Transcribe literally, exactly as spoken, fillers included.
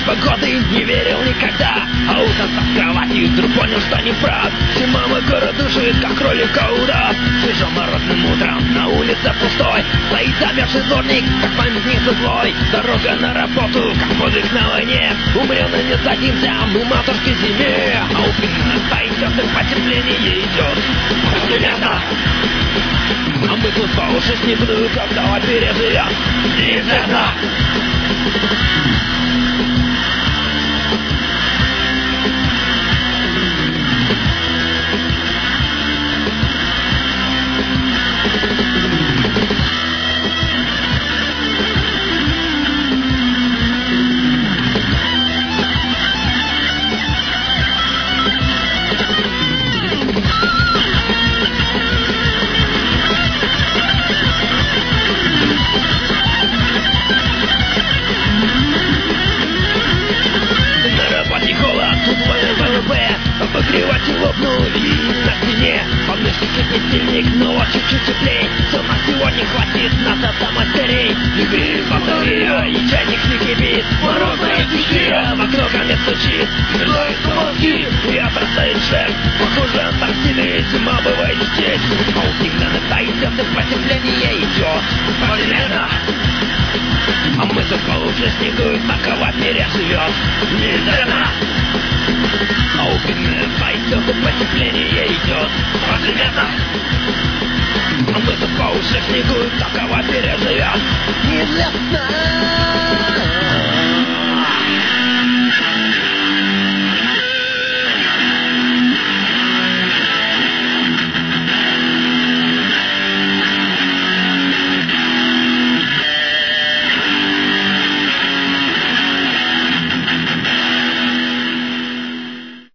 погоды не верил никогда, а утром встав с кровати вдруг понял, что не прав. Зима город душит, как кролика удав. Свежим морозным утром на улице пустой стоит замерзший дворник, как памятник злой. Дорога на работу, как подвиг на войне. Умрем и не сдадимся мы матушке зиме. А у пинных стоит теплых потепление идет. Ребята, а мы тут по уши снегную, когда переживем. Неизбежно. Обогреватель лопнули на стене. Подмышки светильник, но чуть-чуть теплей. Все на сегодня хватит, надо домой скорей. Не греет батарея, и чайник не кипит. Морозная стихия, в окно конец стучит. Мерзаются мозги, и обрастает шерсть. Похоже, Антарктиды, зима бывает здесь. А у пигмена стоит теплое потепление идет. Подленно. А мы тут по уши снегуют, пока в мире живет. Неизбежно. А у пигмена стоит теплое потепление идет. Подленно. А мы тут по уши снегуют, пока в мире живет. Неизвестно.